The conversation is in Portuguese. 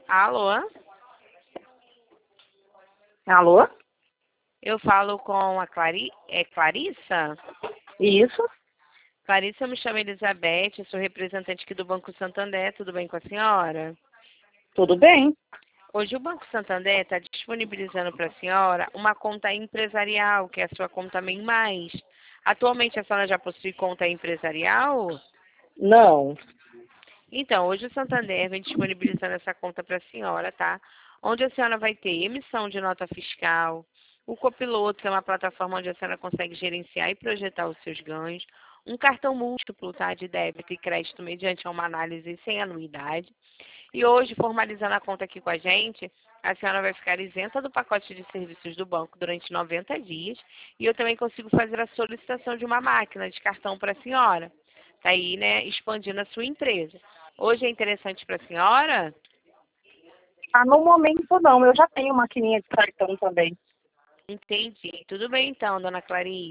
Alô? Alô? Eu falo com a Clarissa? Isso, Clarissa, eu me chamo Elizabeth, eu sou representante aqui do Banco Santander, tudo bem com a senhora? tudo bem. Hoje o Banco Santander está disponibilizando para a senhora uma conta empresarial, que é a sua conta MEI Mais. Atualmente a senhora já possui conta empresarial? Não. Então, hoje o Santander vem disponibilizando essa conta para a senhora, tá? Onde a senhora vai ter emissão de nota fiscal, o Copiloto, que é uma plataforma onde a senhora consegue gerenciar e projetar os seus ganhos, um cartão múltiplo, tá? De débito e crédito mediante uma análise sem anuidade. E hoje, formalizando a conta aqui com a gente, a senhora vai ficar isenta do pacote de serviços do banco durante 90 dias. E eu também consigo fazer a solicitação de uma máquina de cartão para a senhora. Está aí, né, expandindo a sua empresa. Hoje é interessante para a senhora? Ah, no momento não, eu já tenho maquininha de cartão também. Entendi. Tudo bem então, dona Clarice.